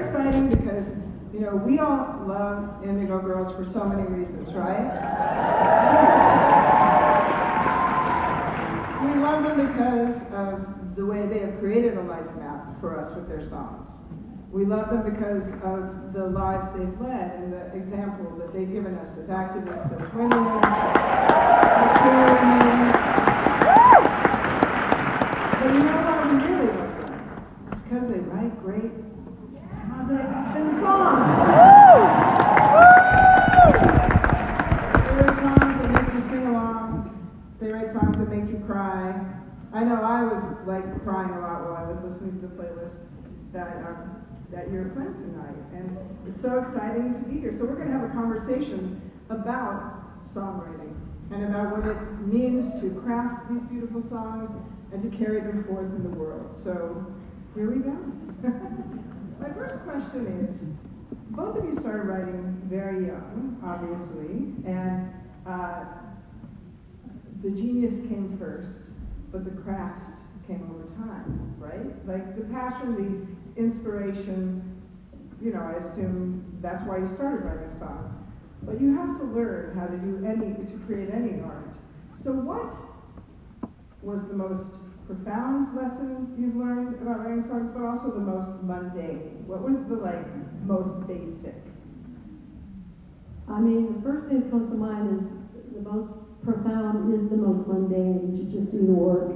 exciting because, you know, we all love Indigo Girls for so many reasons, right? We love them because of the way they have created a life map for us with their songs. We love them because of the lives they've led and the example that they've given us as activists, as women, as women. But you know why we really love them? It's because they write great mother-effing songs. They write songs that make you sing along. They write songs that make you cry. I know I was like crying a lot while I was listening to the playlist that you're playing tonight, and it's so exciting to be here. So we're going to have a conversation about songwriting and about what it means to craft these beautiful songs and to carry them forth in the world. So here we go. My first question is, both of you started writing very young, obviously, and the genius came first, but the craft came over time, right? Like the passion, the inspiration, you know, I assume that's why you started writing songs. But you have to learn how to create any art. So what was the most profound lesson you've learned about writing songs, but also the most mundane? What was the most basic? I mean, the first thing that comes to mind is the most profound is the most mundane. You just do the work.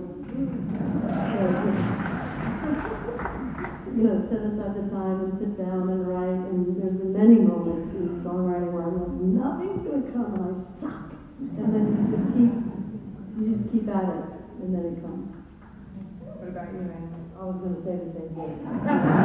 Set aside the time and sit down and write. And there's been many moments in songwriting where I'm like, nothing's going to come, and I suck. And then you just keep at it, and then it comes. What about you, man? I was going to say the same thing. It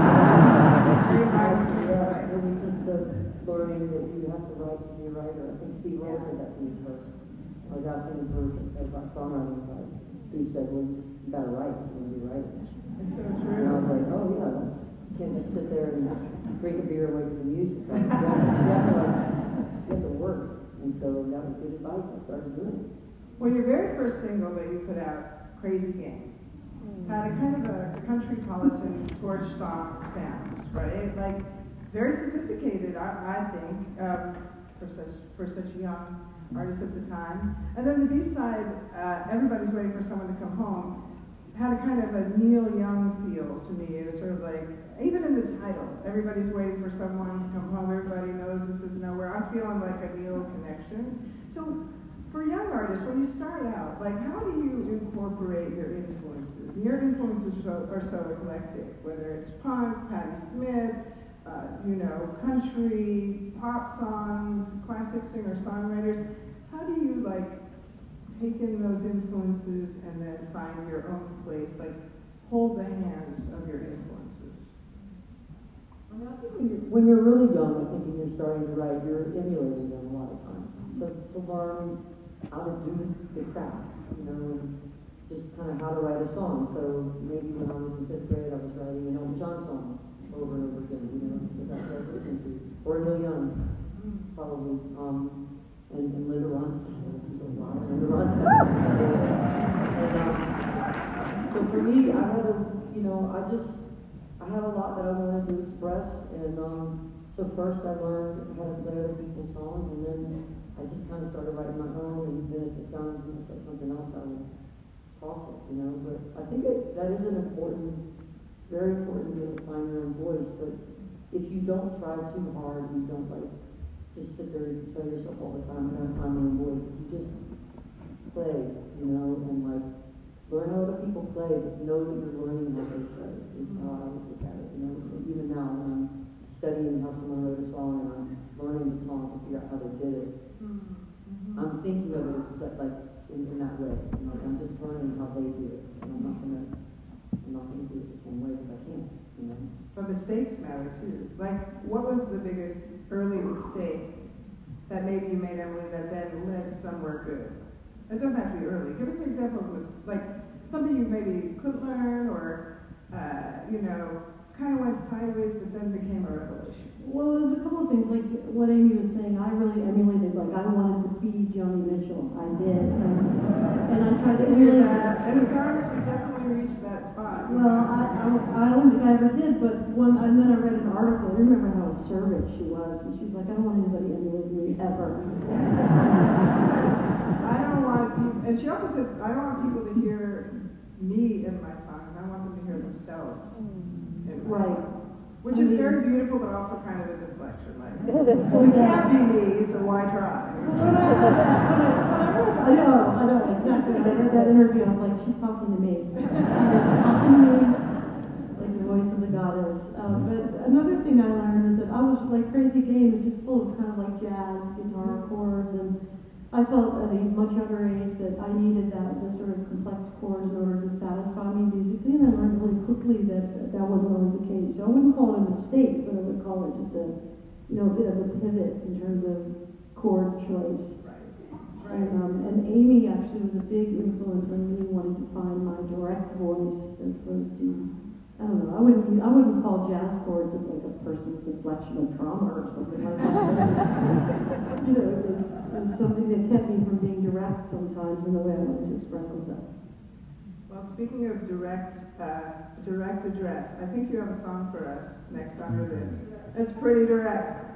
was just the learning that you have to write to be a writer. I think Steve Roll said that to me first. I was asking him first about songwriting advice. Steve said, well, you got to write when you write it. It's so true. And I was like, oh yeah, you can't just sit there and drink a beer and wait for the music. You have to work. And so that was good advice. I started doing it. Well, your very first single that you put out, Crazy Game, had a kind of a country politan torch song sound, right? Like very sophisticated, I think, for such a young artist at the time. And then the B-side, Everybody's Waiting for Someone to Come Home, had a kind of a Neil Young feel to me. It was sort of like, even in the title, everybody's waiting for someone to come home, everybody knows this is nowhere. I'm feeling like a Neil connection. So for young artists, when you start out, like how do you incorporate your influences? And your influences are so eclectic, whether it's punk, Patti Smith, country, pop songs, classic singer-songwriters. How do you take in those influences and then find your own place, hold the hands of your influences? I mean, I think when you're really young, I think when you're starting to write, you're emulating them a lot of times. To learn how to do the craft, and just kind of how to write a song. So maybe when I was in 5th grade, I was writing an Elton John song over and over again, because that's what I was listening to. Or Neil Young, probably. And Linda Ronstadt. A lot of Linda Ronstadt. So for me, I had I had a lot that I wanted to express, and so first I learned how to play other people's songs, and then I just kind of started writing my own, and then if it sounded like something else, I would toss it, But I think that is very important to be able to find your own voice, but if you don't try too hard, you don't just sit there and tell yourself all the time, I'm going to find my own voice. You just play, and learn how other people play, but know that you're learning how they play. Is how I always look at it, Even now when I'm studying how someone wrote a song and I'm learning the song to figure out how they did it, I'm thinking of it in that way. I'm just learning how they do it, and I'm not gonna do it the same way because I can't. But mistakes matter too. What was the biggest early mistake that maybe you made, Emily, that then led somewhere good? It doesn't have to be early. Give us an example of something you maybe could learn, or kind of went sideways, but then became a revelation. Well, there's a couple of things. Like what Amy was saying, I really emulated. I wanted to be Joni Mitchell. I did, and I tried to emulate that. And in times we definitely reached that spot. Well, I don't think I ever did, but and then I read an article. I remember how acerbic she was, and she's like, I don't want anybody in with me ever. I don't want people, and she also said, I don't want people to hear me in my songs. I want them to hear the self in my Right. songs. Which is very beautiful, but also kind of a deflection. Like, you can't be me, so why try? I know, exactly. When I read that interview, I was like, she's talking to me. She's talking to me like the voice of the goddess. But another thing I learned is that I was like Crazy Game, it's just full of kind of like jazz, guitar chords, and I felt at a much younger age that I needed the sort of complex chords in order to satisfy me musically, and I learned really quickly that that wasn't always the case. So I wouldn't call it a mistake, but I would call it just a bit of a pivot in terms of chord choice. Right. And Amy actually was a big influence on me wanting to find my direct voice as opposed to, I don't know, I wouldn't call jazz chords like a person's deflection of trauma or something like that. It was something that kept me from being direct sometimes in the way I wanted to express myself. Well, speaking of direct address, I think you have a song for us next on your list. It's pretty direct.